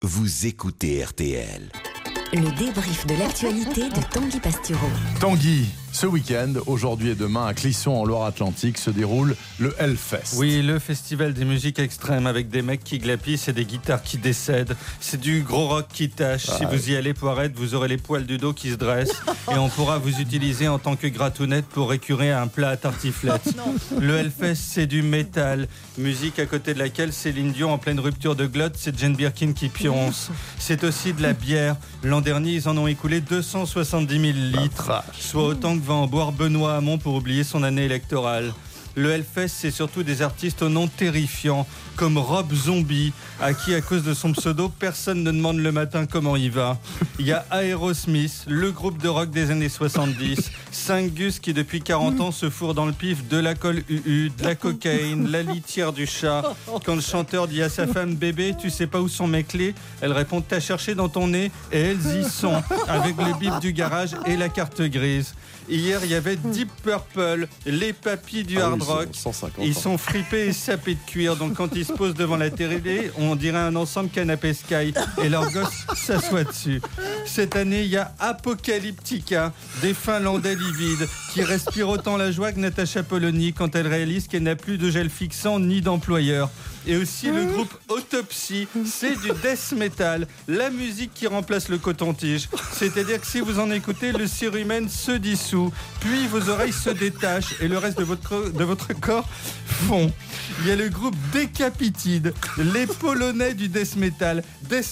Vous écoutez RTL. Le débrief de l'actualité de Tanguy Pastureau. Tanguy, ce week-end, aujourd'hui et demain, à Clisson en Loire-Atlantique, se déroule le Hellfest. Oui, le festival des musiques extrêmes avec des mecs qui glapissent et des guitares qui décèdent. C'est du gros rock qui tâche. Si vous y allez, Poirette, vous aurez les poils du dos qui se dressent et on pourra vous utiliser en tant que gratounette pour récurer un plat à tartiflette. Le Hellfest, c'est du métal. Musique à côté de laquelle Céline Dion, en pleine rupture de glotte, c'est Jane Birkin qui pionce. C'est aussi de la bière. L'an dernier, ils en ont écoulé 270 000 litres, soit autant que va en boire Benoît Hamon pour oublier son année électorale. Le Hellfest, c'est surtout des artistes au nom terrifiant, comme Rob Zombie, à qui, à cause de son pseudo, personne ne demande le matin comment il va. Il y a Aerosmith, le groupe de rock des années 70, 5 gus qui, depuis 40 ans, se fourrent dans le pif de la colle UU, de la cocaïne, la litière du chat. Quand le chanteur dit à sa femme « Bébé, tu sais pas où sont mes clés ?» Elle répond « T'as cherché dans ton nez ?» Et elles y sont, avec le bip du garage et la carte grise. Hier, il y avait Deep Purple, les papis du hard rock. Ils sont fripés et sapés de cuir. Donc quand ils se posent devant la télé, on dirait un ensemble canapé Sky. Et leur gosse s'assoit dessus. Cette année, il y a Apocalyptica, des Finlandais livides, qui respirent autant la joie que Natacha Polony quand elle réalise qu'elle n'a plus de gel fixant ni d'employeur. Et aussi le groupe Autopsy, c'est du death metal, la musique qui remplace le coton-tige. C'est-à-dire que si vous en écoutez, le cérumen se dissout, puis vos oreilles se détachent et le reste de votre corps fond. Il y a le groupe Decapitid, les Polonais du death metal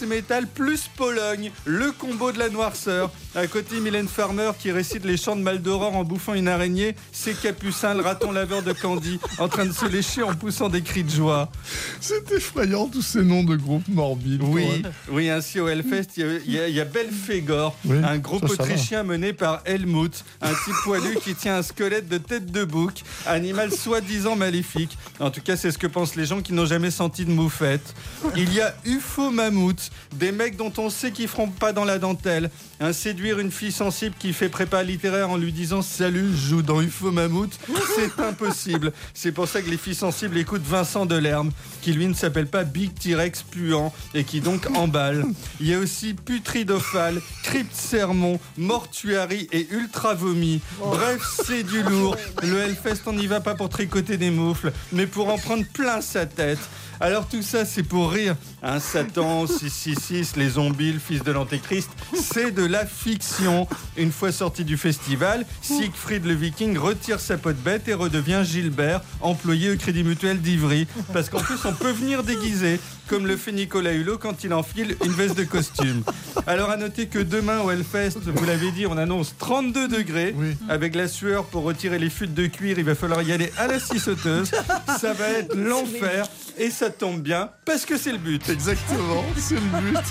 plus Pologne, le combo de la noirceur. À côté, Mylène Farmer qui récite les chants de Maldoror en bouffant une araignée, c'est Capucin, le raton laveur de Candy, en train de se lécher en poussant des cris de joie. C'est effrayant, tous ces noms de groupes morbides. Oui, ainsi au Hellfest, il y a Belphégor, un groupe autrichien mené par Helmut, un type poilu qui tient un squelette de tête de bouc, animal soi-disant maléfique. En tout cas, c'est ce que pensent les gens qui n'ont jamais senti de moufette. Il y a UFO Mammouth, des mecs dont on sait qu'ils feront pas dans la dentelle. Séduire une fille sensible qui fait prépa littéraire en lui disant « Salut, je joue dans UFO Mammouth », c'est impossible. C'est pour ça que les filles sensibles écoutent Vincent Delerme, qui lui ne s'appelle pas Big T-Rex puant et qui donc emballe. Il y a aussi Putridophale, Crypt Sermon, Mortuary et Ultra Vomi. Bref, c'est du lourd. Le Hellfest, on n'y va pas pour tricoter des moufles, mais pour en prendre plein sa tête. Alors tout ça, c'est pour rire. Satan, 666, les zombies, le fils de l'antéchrist, c'est de la fiction. Une fois sorti du festival, Siegfried le Viking retire sa peau de bête et redevient Gilbert, employé au Crédit Mutuel d'Ivry. Parce qu'en plus, on peut venir déguisé, comme le fait Nicolas Hulot quand il enfile une veste de costume. Alors à noter que demain au Hellfest, vous l'avez dit, on annonce 32 degrés. Avec la sueur pour retirer les fuites de cuir, il va falloir y aller à la scie sauteuse. Ça va être l'enfer. Et ça tombe bien, parce que c'est le but. Exactement, c'est le but.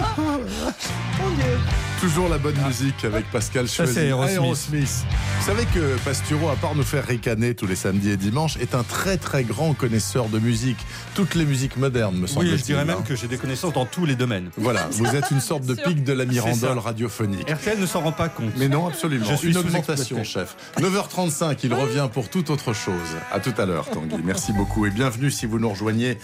Toujours la bonne musique avec Pascal Choisy. Ça, c'est Aerosmith. Vous savez que Pastureau, à part nous faire ricaner tous les samedis et dimanches, est un très très grand connaisseur de musique. Toutes les musiques modernes, me semble-t-il. Oui, je dirais même que j'ai des connaissances dans tous les domaines. Voilà, vous êtes une sorte de pic de la mirandole radiophonique. RTL ne s'en rend pas compte. Mais non, absolument. Je suis une augmentation, chef. 9h35, il revient pour toute autre chose. À tout à l'heure, Tanguy. Merci beaucoup et bienvenue si vous nous rejoignez